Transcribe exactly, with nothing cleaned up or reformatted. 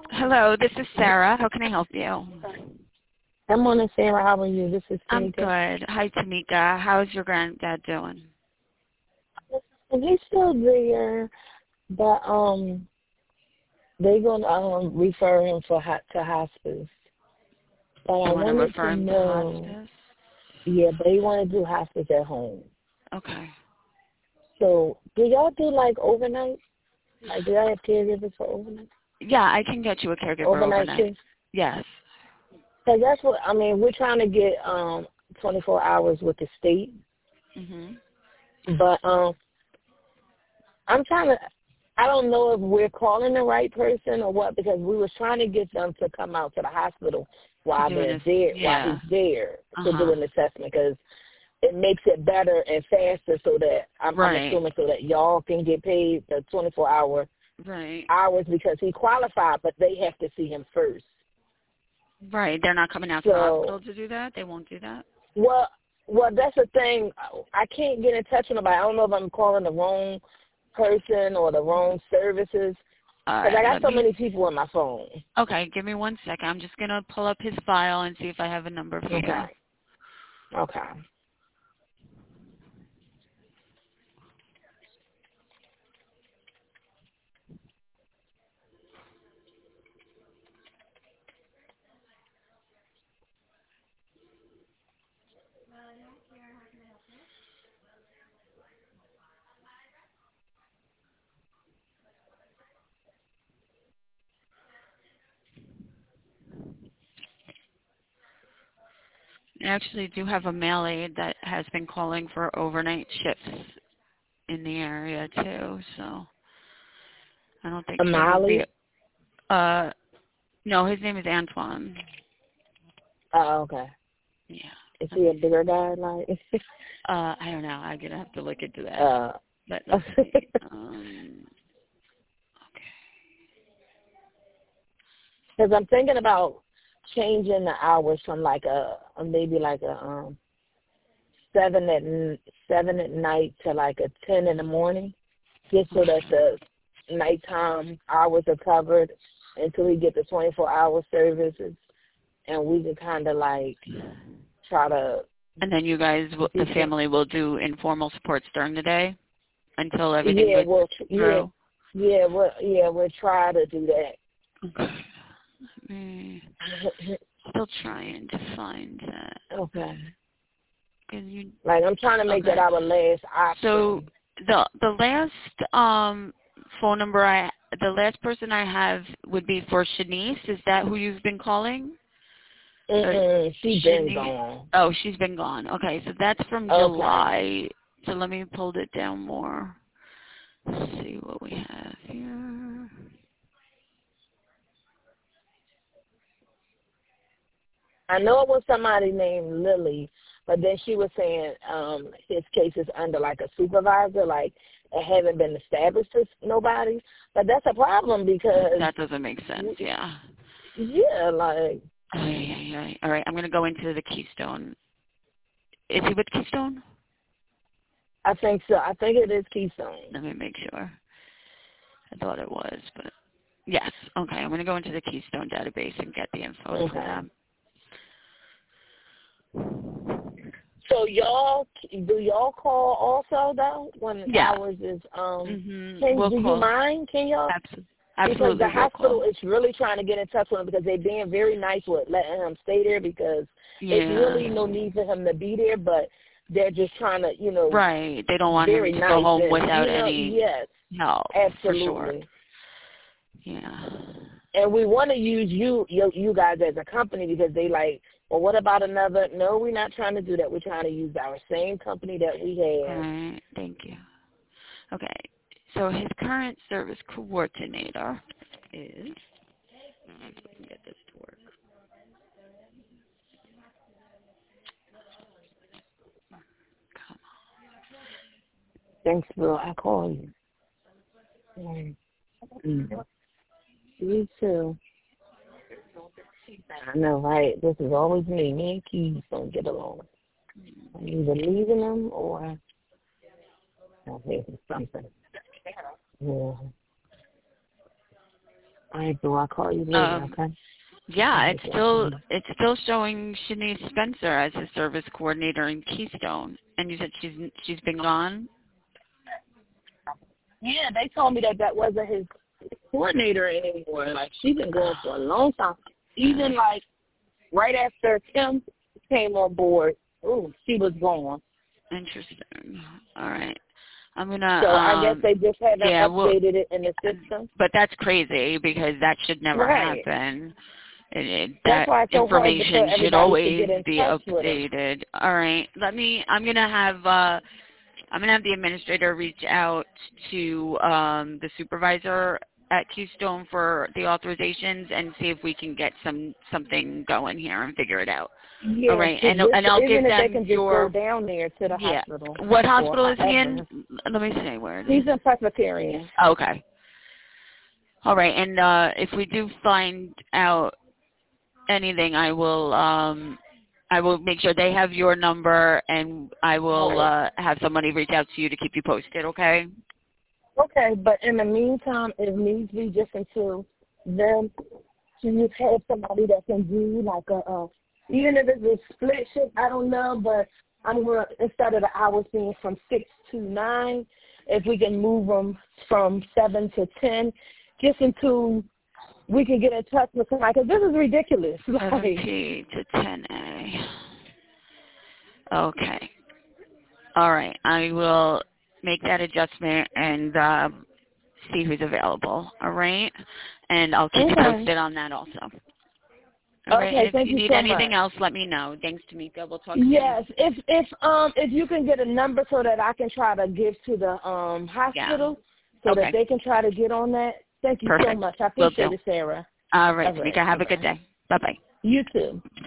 Hello, this is Sarah. How can I help you? Good morning, Sarah. How are you? This is I'm Tamika. good. Hi, Tamika. How's your granddad doing? He's still there, but um, they're gonna um refer him for ho- to hospice. But They I want to wanted refer to him to know, hospice? yeah, they want to do hospice at home. Okay. So, do y'all do like overnight? Like, do y'all have caregivers for overnight? Yeah, I can get you a caregiver Overnight overnight. shifts? Yes. Cause that's what I mean. We're trying to get um twenty-four hours with the state, Mhm. but um, I'm trying to. I don't know if we're calling the right person or what, because we was trying to get them to come out to the hospital To while do they're an there, while yeah. he's there Uh to do huh. an assessment, because it makes it better and faster, so that I'm, I'm Right. assuming so that y'all can get paid the twenty-four hour Right. hours, because he qualified, but they have to see him first. Right. They're not coming out to the So, hospital to do that. They won't do that. well, well, that's the thing. I can't get in touch with nobody. I don't know if I'm calling the wrong person or the wrong services. All Because I right. got Let so me. many people on my phone. Okay. Give me one second. I'm just gonna pull up his file and see if I have a number for Okay. you. Okay. I actually do have a mail aide that has been calling for overnight shifts in the area too, so I don't think he would be. Amali? Uh, no, his name is Antoine. Oh, okay. Yeah. Is Let he a me. bigger guy? Like, Uh, I don't know. I'm gonna have to look into that. uh, But let's see. Um. Okay. because I'm thinking about changing the hours from like a, a maybe like a um seven at n- seven at night to like a ten in the morning, just so that the nighttime hours are covered until we get the twenty-four hour services, and we can kind of like try to And then you guys, will, the do some. family, will do informal supports during the day until everything Yeah, gets we'll tr- yeah, through. yeah, we'll yeah we'll try to do that. Okay. Let me. Still trying to find that. Okay. Cause you. Like, I'm trying to make that Okay. our last So option. the the last um phone number I the last person I have would be for Shanice. Is that who you've been calling? Or Mm-mm, she been Shanice? gone. Oh, she's been gone. Okay, so that's from Okay. July. So let me pull it down more. Let's see what we have here. I know it was somebody named Lily, but then she was saying um his case is under like a supervisor, like it haven't been established to nobody. But that's a problem because, That doesn't make sense. Yeah. yeah, like, Oh, yeah, yeah, yeah. All right, I'm gonna go into the Keystone. Is he with Keystone? I think so. I think it is Keystone. Let me make sure. I thought it was, but yes. Okay, I'm going to go into the Keystone database and get the info for Okay. them. So y'all, do y'all call also though when Yeah. ours is um? Mhm. Can We'll do you call. mind? Can y'all? Absolutely. Because Absolutely, the we'll hospital call. is really trying to get in touch with him, because they're being very nice with letting him stay there, because it's Yeah. really no need for him to be there, but they're just trying to, you know, Right. They don't want him very to go nice home and, without you know, any yes, help, for sure. absolutely. Yeah. And we want to use you, you, you guys as a company, because they like, well, what about another? No, we're not trying to do that. We're trying to use our same company that we All have. right. Thank you. Okay. So his current service coordinator is. Let's see if we can get this to work. Come Thanks, Bill. I call you. Mm-hmm. You too. I know, right? This is always me. Me and Keys don't get along. I'm either leaving them or I'm having something. Yeah. All right, so I'll call you later, Um, okay? yeah, Okay, it's so still um, it's still showing Shanice Spencer as a service coordinator in Keystone, and you said she's she's been gone. yeah, they told me that that wasn't his coordinator anymore. Like, she's been going for a long time. Even, like, right after Tim came on board, ooh, she was gone. Interesting. All right. I'm gonna. So I guess Um, they just haven't yeah. Well, updated it in the system. but that's crazy because that should never Right. happen. It, it, That's that why it's so hard to, for information should everybody to always get in be touch with him. updated. All right. Let me. I'm gonna have. Uh, I'm gonna have the administrator reach out to um, the supervisor at Keystone for the authorizations and see if we can get some something going here and figure it out. All Yeah, right, to and just, and I'll give even if they them can just go your down there to the yeah. hospital. What Or hospital is he however. in? Let me see where it He's is. in Presbyterian. Okay. All right, and uh, if we do find out anything, I will um, I will make sure they have your number, and I will uh, have somebody reach out to you to keep you posted. Okay. Okay, but in the meantime, if needs be, just until then, to just have somebody that can do like a, uh, even if it's a split shift, I don't know, but I'm going to, instead of the hours being from six to nine, if we can move them from seven to ten, just until we can get in touch with somebody, because this is ridiculous. seven Like, P to ten A. Okay. All right. I will make that adjustment and uh, see who's available. All right. And I'll keep you okay. posted on that also. All right. And Okay, if thank you you need so anything much. else, let me know. Thanks, Tamika. We'll talk soon. Yes, if if um if you can get a number so that I can try to give to the um Yeah. hospital so Okay. that they can try to get on that. Thank you so Perfect. much. I Will appreciate do. it, Sarah. All right, All Tamika. right. Have a good Bye-bye. day. Bye-bye. You too.